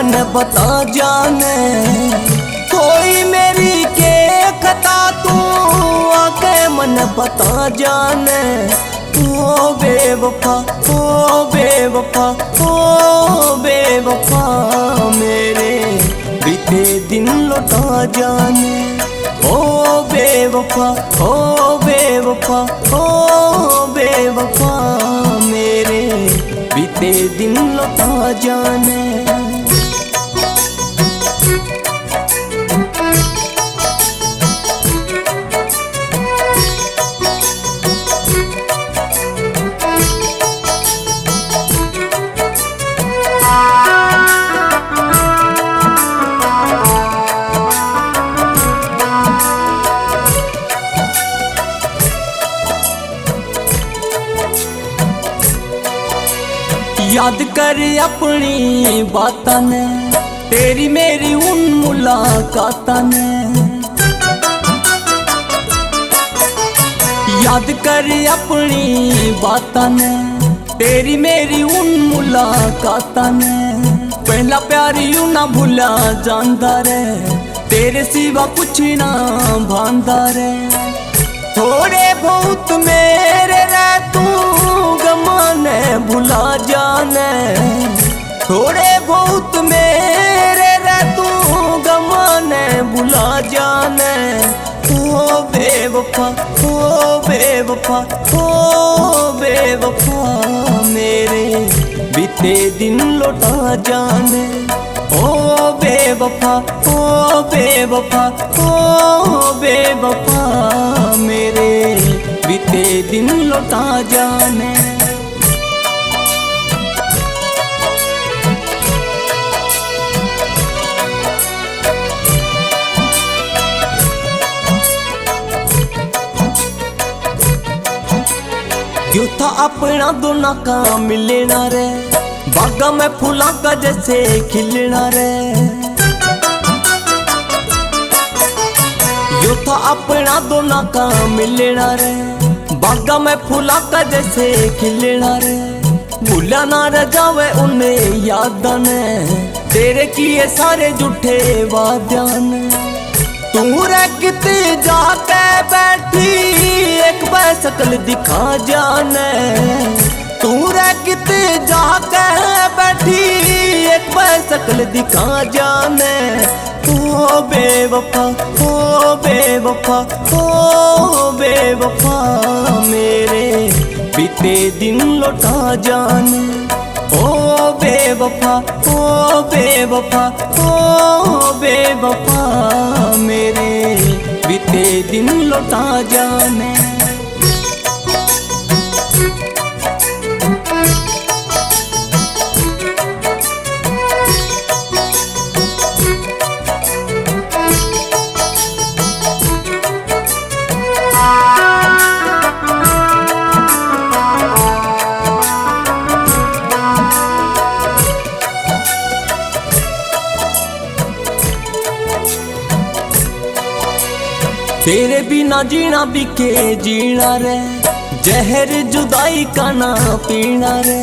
मन बता जाने, कोई मेरी के खता तू आके मन बता जाने। ओ बेवफा, ओ बेवफा, ओ बेवफा, मेरे बीते दिन लौटा जाने। ओ बेवफा, ओ बेवफा, ओ बेवफा, मेरे बीते दिन लौटा जाने। याद कर अपनी बातां ने, तेरी मेरी उन मुलाकातां ने। याद कर अपनी बातां ने, तेरी मेरी उन मुलाकातां ने। पहला प्यार यूं ना भुला जांदा रे, तेरे सिवा कुछ ना भांदा रे। थोड़े बहुत मेरे रह तू गमाने भुला जाने। थोड़े बहुत मेरे रह तू गमाने भुला जाने। ओ बेवफा, ओ बेवफा, ओ बेवफा, मेरे बीते दिन लौटा जाने। ओ बेवफा, ओ बेवफा, ओ बेवफा, मेरे बीते दिन लौटा जाने। यो था अपना दोनों का मिलना रे, बागा में फूला का जैसे खिलना रे। यो था अपना दोनों का मिलना रे, बागा में फूला का जैसे खिलना रे। भूला ना रह जावे उन्हें याद ने, तेरे किए सारे झूठे वादे ने। तू रे किते जाके बैठी एक बार शकल दिखा जाने। तू रे किते जाके बैठी एक बार शकल दिखा जाने। ओ बेवफा, ओ बेवफा, ओ बेवफा, मेरे बीते दिन लौटा जाने। ओ बेवफा, ओ बेवफा, ओ बेवफा, मेरे बीते दिन लौटा जाने। तेरे बिना जीना भी के जीना रे, जहर जुदाई का ना पीना रे।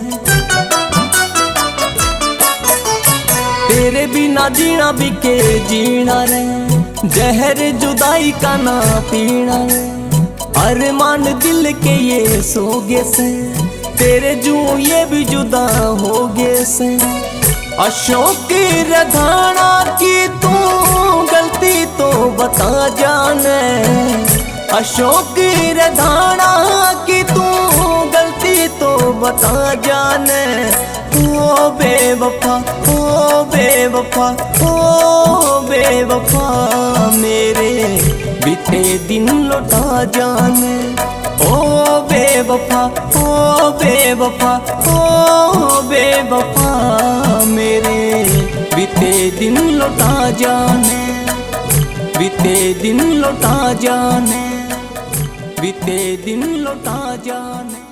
तेरे बिना जीना भी के जीना रे, जहर जुदाई का ना पीना रे। अरमान दिल के ये सोगे से, तेरे जू ये भी जुदा हो गए से। अशोक रधाना की तू गलती तो बता जाने। अशोक रधाना की तू गलती तो बता जाने। ओ बेवफा, ओ बेवफा, ओ बेवफा, मेरे बीते दिन लौटा जाने। ओ बेवफा, ओ बेवफा, ओ बेवफा, मेरे बीते दिन लौटा जाने। बीते दिन लौटा जाने, बीते दिन लौटा जाने।